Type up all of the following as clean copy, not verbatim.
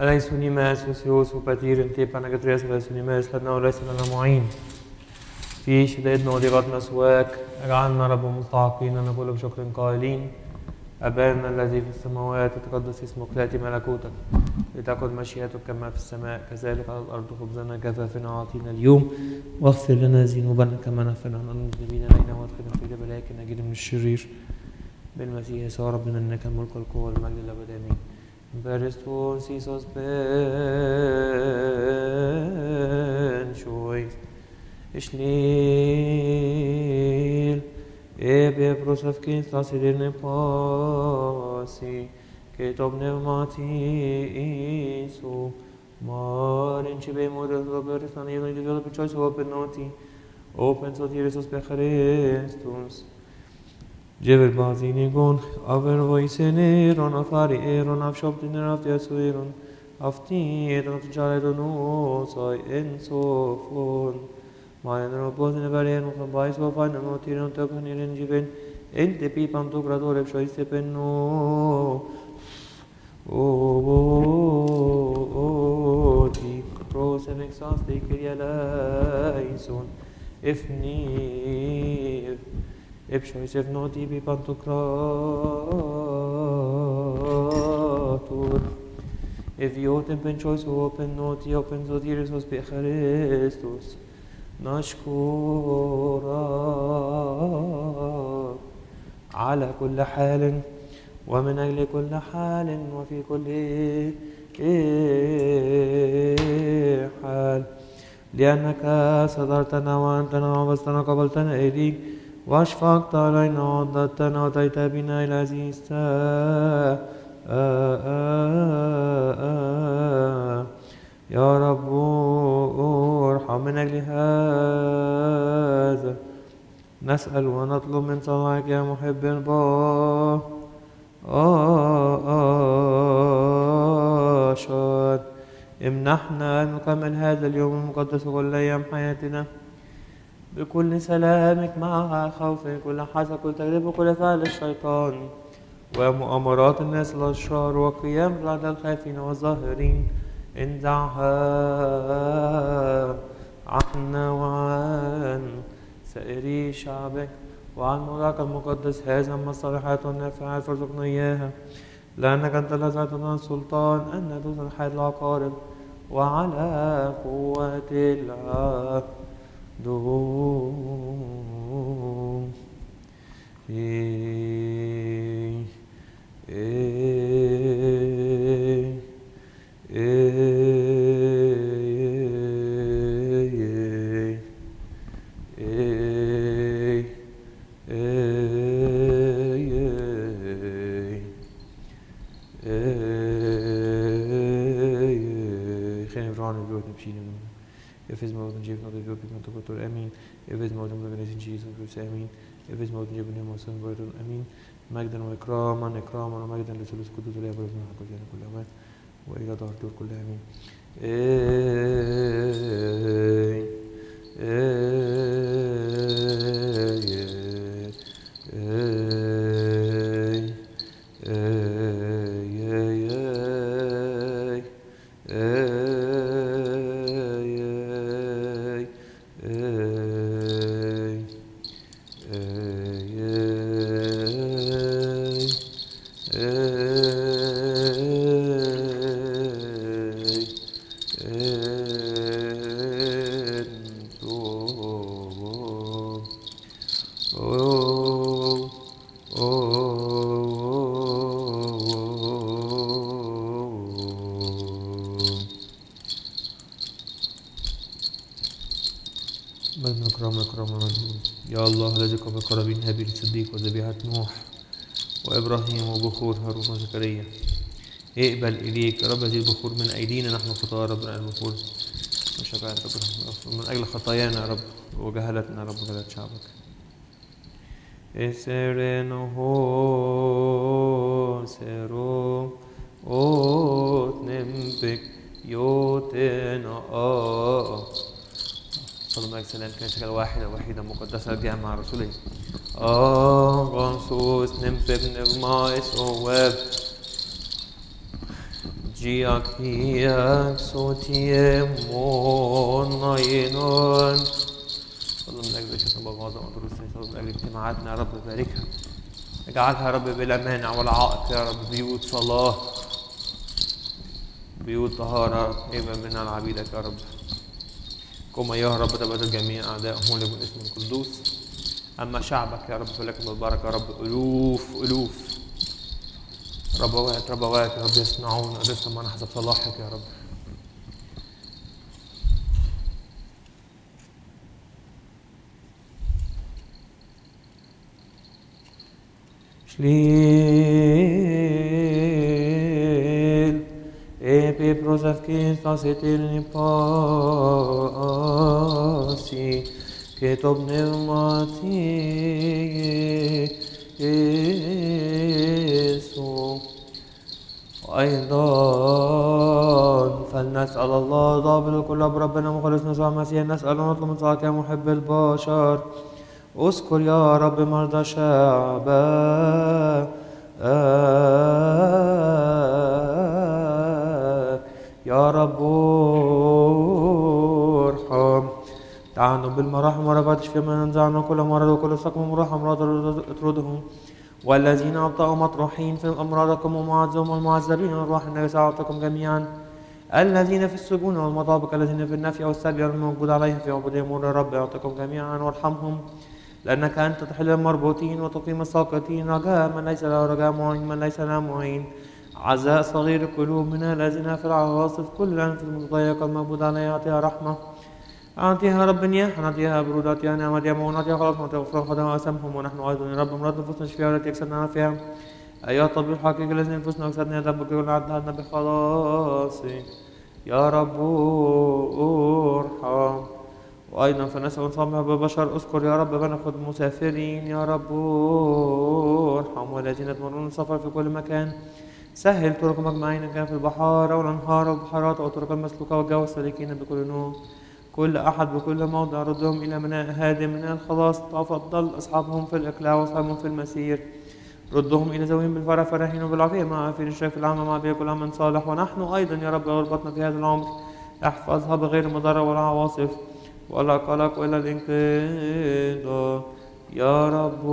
أليس نيماس وسيوس وباتير انتي باناجترياس أليس نيماس لنا وليس لنا معين في شدائدنا وضيقتنا سواك اجعلنا رب مستحقين أن نقول بشكر قائلين أبانا الذي في السماوات يتقدس اسمك ليأتي ملكوتك لتكن مشيئتك كما في السماء كذلك على الأرض خبزنا كفافنا أعطينا اليوم واغفر لنا ذنوبنا كما نغفر نحن المذنبين إلينا وادخلنا في جبل لكن نجد من الشرير بالمسيح يسوع ربنا إنك الملك والقوة والمجد للأبد آمين. Berestus Isos ben choice Ishnil Ebe prosavkin stasidir ne pasi Ketob nevmati isu Marin chibe model Robertus and you develop a choice of open noti Open so Isus be Christus Jever bazinigon, aver voiseneron, afari eron, afshoptiner, aftiasueron, aftiedron, aftijaredon, soi ensofon. Maenero bozine barien, ufambais vofan, notiron, tokanirin jiven, ente pipam to gradore, pshoiste penno. O ti prosem exas te kyrialaison, ifni. Epshois evnoti bi pantocrator. Eviotem penchois open noti open zodiris bi Christus. نشكر على كل حال ومن أجل كل حال وفي كل حال لأنك صدرتنا وأنتنا وبستنا قبلتنا إليك واشفقت علينا وعضدتنا وأتيت بنا إلى هذه الساعة يا رب ارحم من أجل هذا نسأل ونطلب من صلاحك يا محب البشر امنحنا أن نكمل هذا اليوم المقدس كل أيام حياتنا بكل سلامك مع خوفك كل حسد كل تجربة كل فعل الشيطان ومؤامرات الناس الأشرار وقيام الأعداء الخائفين والظاهرين انزعها عنا وعن سائري شعبك وعن مولاك المقدس هذا من الصالحات والنافعات فارزقنا إياها لأنك أنت الذي أعطيتنا السلطان أن ندوس الحياة العقارب وعلى قوة العدو Efes mogen geven dat de wil iemand op het amin. Efes mogen we in Jesus Christus amin. Efes mogen geven hem ons woord amin. مجدا وإكراما ومجدا لثالوث القدوس لا يبرز من حق الجنة كل أوان وإلى دار دور كل آمين. يا الله الذي قام قرابين هابيل الصديق وذبيحة نوح وإبراهيم وبخور هارون وزكريا اقبل إليك يا رب هذه البخور من أيدينا نحن خطايا ربنا البخور وشفاعة من أجل خطايانا يا رب وجهلتنا يا رب وجهلة شعبك. Eserenho sero ot nembek يوتنا صلى الله عليه وسلم كنيسة الواحدة وحيدة مقدسة جاء مع رسوله غنصوص نمبك نغمايس وواب جياك صوتي منعينون. صلوا من أجل شيخنا بابا معظم دروسنا، صلوا من أجل اجتماعاتنا يا رب باركها، اجعلها يا رب بلا مانع ولا عائق يا رب، بيوت صلاة، بيوت طهارة، إيمان منها لعبيدك يا رب. قم أيها رب تبادل جميع أعدائهم لكم اسم القدوس. أما شعبك يا رب فلكم البركة يا رب، ألوف ربوات يا رب يصنعون رزقا معنا حسب صلاحك يا رب. Shlil epi prosavkis tasetilni pasi ketop pneumati Yesu. أيضا فلنسأل الله ضابط الكل بربنا مخلصنا يسوع المسيح، نسأل ونطلب من صلاحك يا محب البشر. اذكر يا رب مرضى شعبك يا رب ارحم. تعانوا بالمراحم ورفعت اشفي من انزعنا كل مرض وكل سقم ومراحم امراض اطردهم، والذين أبطأوا مطروحين في أمراضكم ومعزهم والمعذبين والروح النجسة أعطكم جميعا، الذين في السجون والمطابق، الذين في النفي والسبي الموجود عليهم في عبودية أمور الرب أعطكم جميعا وارحمهم، لأنك أنت تحل المربوطين وتقيم الساقطين، رجاء من ليس له رجاء، معين من ليس له معين، عزاء صغير القلوب من الذين في العواصف، كل الأنف المضيقة الموجود عليها أعطيها رحمة، أعطيها رب نياحا، أعطيها برود، أعطيها نعمة، أعطيها مؤونة، أعطيها خلاص، أعطيها غفران خطاياها وأثامهم، ونحن أيضا يا رب مراد نفوسنا شفيها والتي يكسرنا فيها، أيها الطبيب الحقيقي الذي نفوسنا وكسرنا ذنبك كل عدنا بخلاصي يا رب ارحم. وأيضا فنسأل ونصامح بالبشر، اذكر يا رب بنخذ المسافرين يا رب ارحم، والذين يتمرون السفر في كل مكان، سهل طرقهم أجمعين إن كان في البحار والأنهار والبحيرات والطرق المسلوكة والجو السالكين بكل نور، كل أحد بكل موضع ردهم إلى مناء هادم من الخلاص، تفضل أصحابهم في الإقلاع وأصحابهم في المسير، ردهم إلى زوجهم بالفرح فرحين وبالعافية مع عافين الشرك العامة مع بها كل عمل صالح. ونحن أيضا يا رب غربتنا في هذا العمر احفظها بغير مضرة ولا عواصف ولا قلق ولا الانقضاء يا رب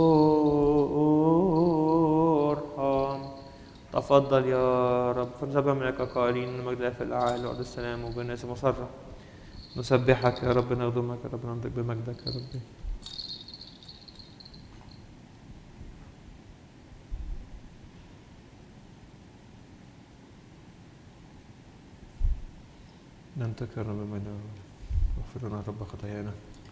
ارحم. تفضل يا رب. فنسبح ملك قائلين المجد في الأعالي وعد السلام وبالناس مسرة، نسبحك يا رب، نخدمك يا رب، ننطق بمجدك يا رب. ننطق يا رب بمجدك، واغفر لنا رب خطايانا،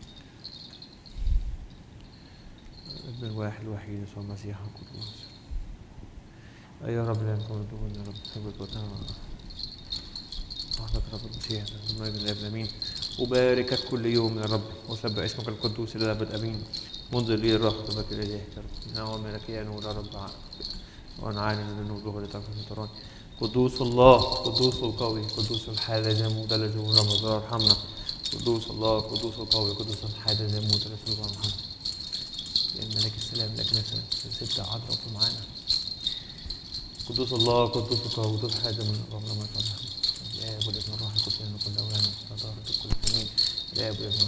ابن الواحد الوحيد يسوع المسيح القدوس. أيها رب لا نكون دون يا رب حبك وتعالى وحدك رب المسيح المجد الآب آمين. أباركك كل يوم يا رب وسبح اسمك القدوس إلى الأبد آمين. منذ لي رحمتك إليك يا رب، نعم ملكي نور يا رب، وأنا عالم من النور لتعرف تراني. قدوس الله، قدوس القوي، قدوس الحازم مدلج ونبض ارحمنا. قدوس الله، قدوس القوي، قدوس الحازم مدلج ارحمنا. يا ملك السلام لك مثلا ستة عذراء في معانا. قدوس الله، قدوس القوي، قدوس الحازم اللهم صل على الآب والابن والروح القدس من كل أوان وصلاة كل سنين. الآب والابن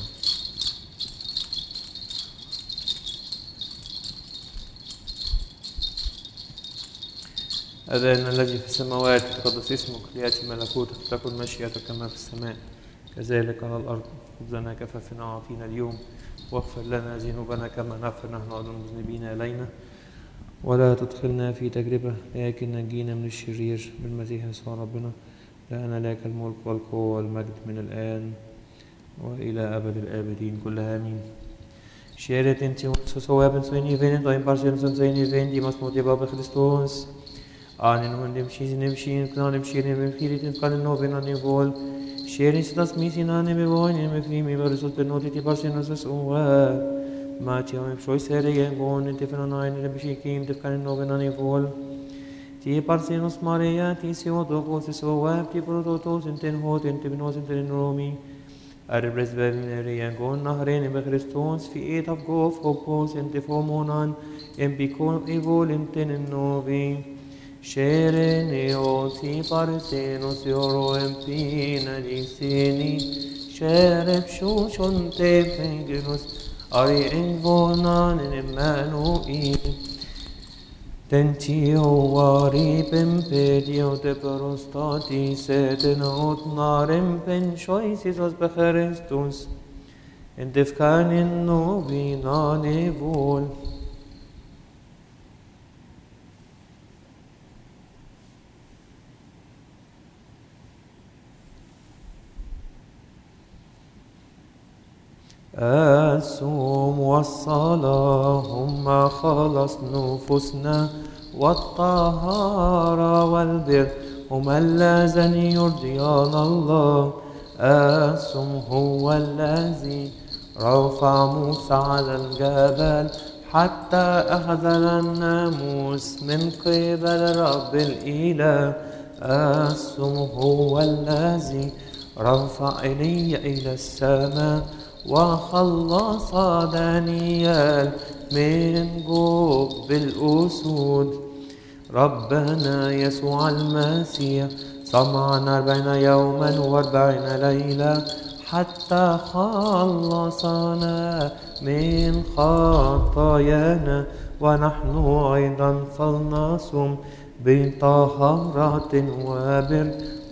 أبانا الذي في السماوات تقدس اسمك، ليأتي ملكوتك، تكن مشيئتك كما في السماء كذلك على الأرض. خبزنا كفافنا أعطينا اليوم، واغفر لنا ذنوبنا كما نغفر نحن أيضا المذنبين إلينا، ولا تدخلنا في تجربة لكن نجينا من الشرير بالمسيح يسوع ربنا، لأن لك الملك والقوة والمجد من الآن وإلى أبد الآبدين كلها آمين. Kjære din til så så jeg bensin i vinden, og en par siden som sein i vinden, de måste mot jebba Kristus. Anin hun dem skisen dem skin, klan dem skin dem firit dem kan noven an vol. Kjære stas misin an dem voin dem frimi var så benoti til par siden så så. Ma ti am shoy sere gen gon til fena nine dem skikim dem kan noven an vol. Ti par siden Maria ti si odo ko så wa ti proto senten hoten te benosen ten romi. Arbetsvärden gånna med Kristus för ett av gåv och på sin till förmånan en bikon i volim till en novi. Shereneoti parthenos euro empina disini, Sherep shushon te pengenos, Ari envonan in Emmanuel. Tentio vari pempedio te perostati setenot narem penshoisis os becherestus, en defcanin novina nevol. الصوم والصلاة هم خلص نفوسنا والطهارة والبر هما اللذان يرضيان الله. الصوم هو الذي رفع موسى على الجبل حتى أخذ الناموس من قبل رب الإله. الصوم هو الذي رفع إلي إلى السماء وخلص دانيال من جب الأسود. ربنا يسوع المسيح صام عن 40 يوما و40 ليلة حتى خلصنا من خطايانا، ونحن أيضا فلنصم بطهارة وبر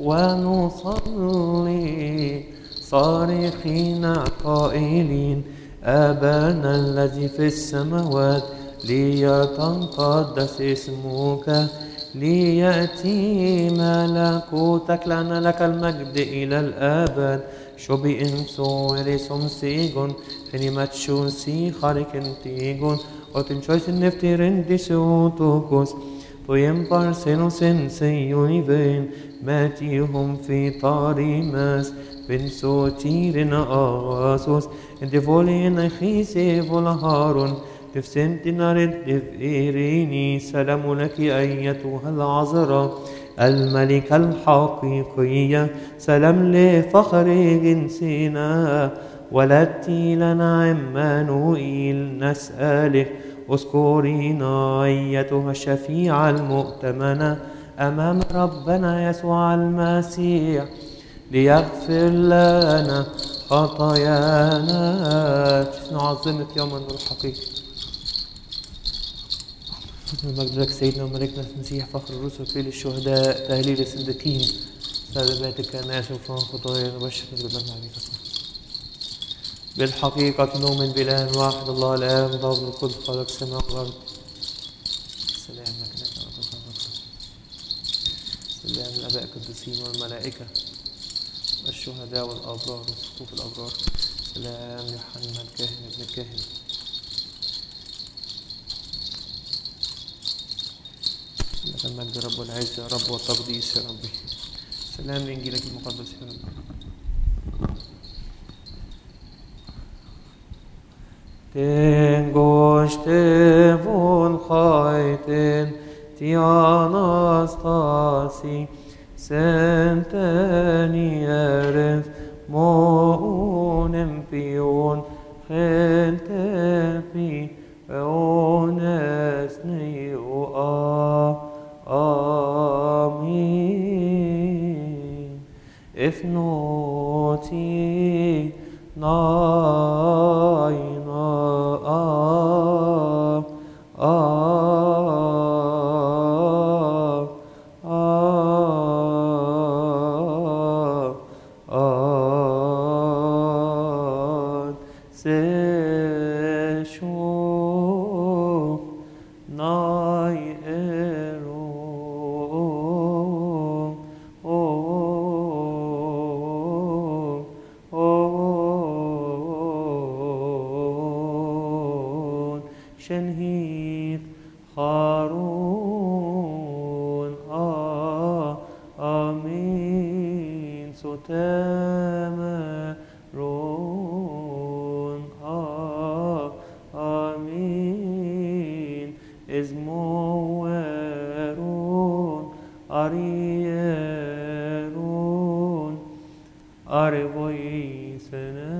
ونصلي صارخين قائلين: آبانا الذي في السماوات ليتقدس اسمك، ليأتي ملكوتك، لأن لك المجد إلى الآباد. شبي إنسو سيجون خنيمات شوسي خاركن تيجون وتنشويس النفتيرن دي سوتوكوس طيب بارسينوسن سيوني بين ماتيهم في طاريماس بن سوتيرن آسوس انت فولين خيسي فولهارون تفسنتنا ردف إيريني. سلام لك أيتها العذراء الملكة الحقيقية، سلام لفخر جنسنا، ولدتي لنا عمانوئيل. نسألك اذكرينا أيتها الشفيعة المؤتمنة أمام ربنا يسوع المسيح ليغفر لنا خطايانا. نعظمك يوم النور الحقيقي. المجد لك سيدنا وملكنا المسيح فخر الرسل في الشهداء تهليل الصديقين سلاماتك الناس وفرح خطايا نبشر بالله عليك. بالحقيقة نؤمن بإله واحد الله الآب ضابط القدس خالق السماء والأرض. سلام لك سلام الآباء القديسين والملائكة والشهداء والأبرار والصفوف الأبرار. سلام يوحنا الكاهن ابن الكاهن. لك المجد رب والعز يا رب والتقديس يا ربي. سلام لإنجيلك المقدس يا رب. Tengoște von haiten ti anastasi sentenieref monem pion gentepi eones neo amin. If noti naina شنهيد خارون آمين ستامرون آمين إزموارون أريرون أربوي سنة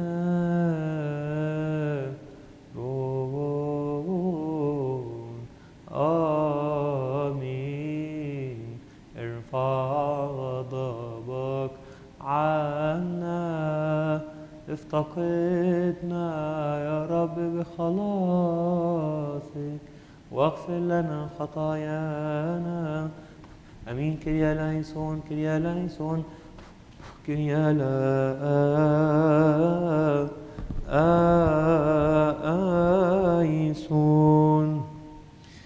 آمين. افتقدنا يا رب بخلاصك واغفر لنا خطايانا. امين. كريا ليسون كريا ليسون كريا